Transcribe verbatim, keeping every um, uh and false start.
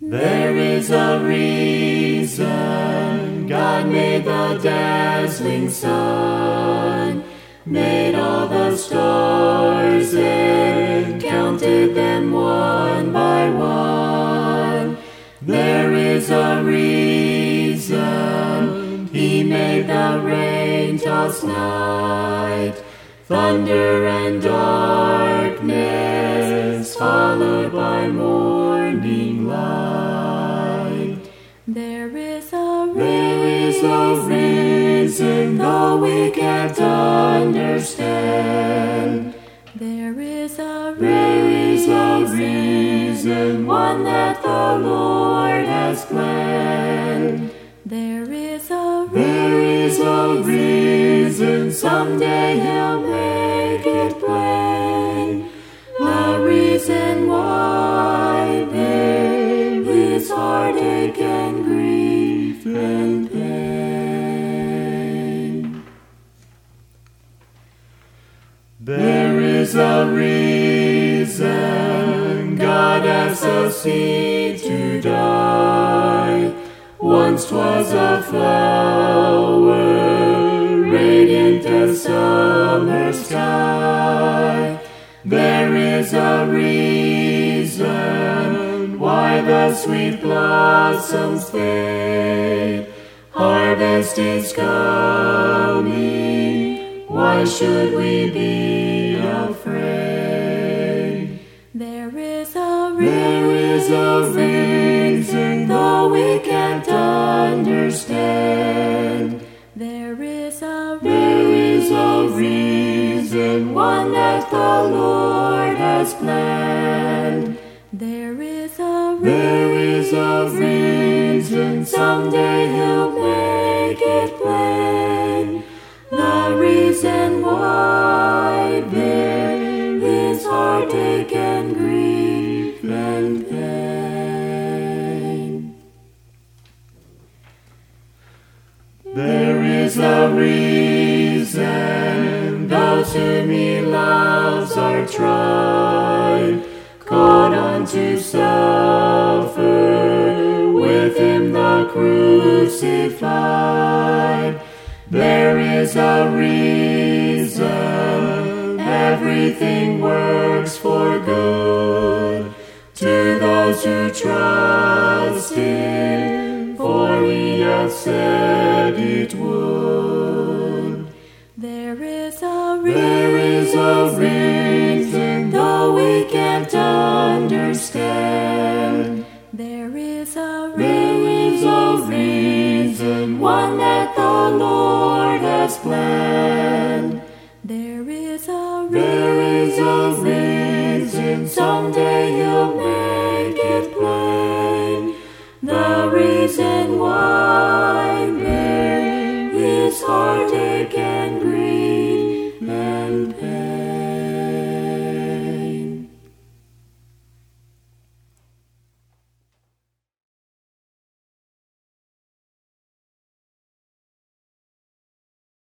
There is a reason God made the dazzling sun, made all the stars and counted them one by one. There is a reason He made the rain toss night, thunder and darkness, followed by morning light. There is a There is a reason, though we can't understand. There is a There is a reason, one that the Lord has planned. There is a There is a reason, someday He'll make it plain. The reason why there is heartache and grief and pain. There is a reason God asked the seed to die. Once 'twas a flower, radiant as summer sky. There is a reason why the sweet blossoms fade. Harvest is coming, why should we be afraid? There is a There is a reason, though we can't understand. There is a There is a reason, one that the Lord has planned. There is a There is a reason, someday He'll make it plain. The reason why there is heartache and grief and pain. There is a reason those whom He loves are tried, called on to suffer with Him the crucified. There is a reason everything works for good to those who trust Him, for He hath said it would. There is a There is a reason, though we can't understand. There is a There is a reason, one that the Lord has planned. There is a There is a reason, someday He'll make it plain. The reason why there is heartache and grief and pain.